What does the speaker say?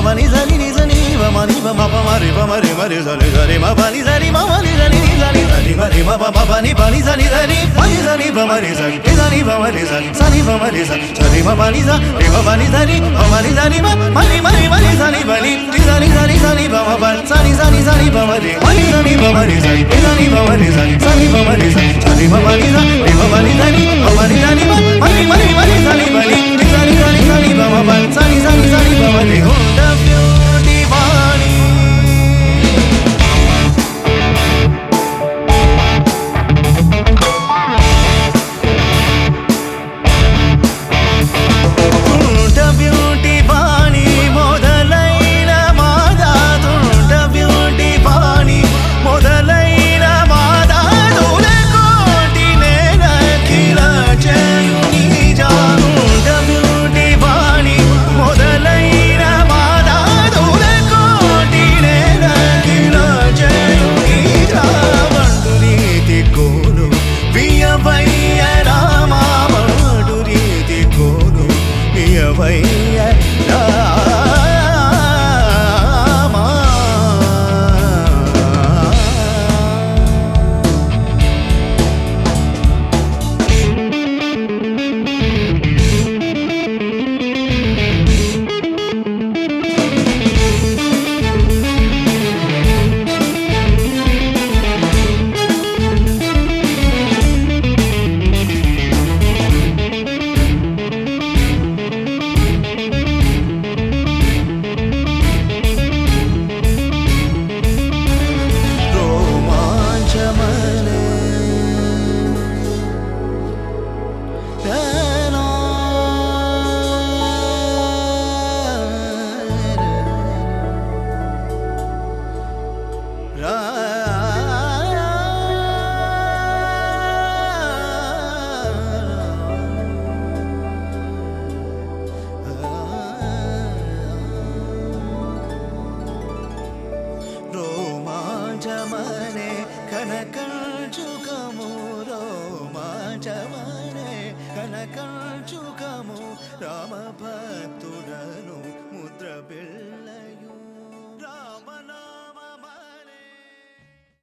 ni za ni va ma ni va ma pa ma re za re ma pa ni za ni ma ni za ni ma re ma pa ni za ni va ma re za ni va ma re za ni va ma re za re ma pa ni za ni za ni ma ni za ni va ni va ma pa za ni va ma re va ma re za ni va ma re za va ma re za re ma pa ni za ni za ni ma ni za ni va ni va ma pa za ni va ma re Honda Beauty Vani Honda Beauty Vani modalaina maada Honda Beauty Vani modalaina maada dule koti nena kila chayuni ja Honda Beauty Vani modalaina maada dule koti nena kila chayuni ja banduriti konu viya vaiya rama banduriti konu viya vaiya rama రోమాంచమనే కనకంచుకము రోమాంచమనే కనకంచుకము Rama భక్తుడ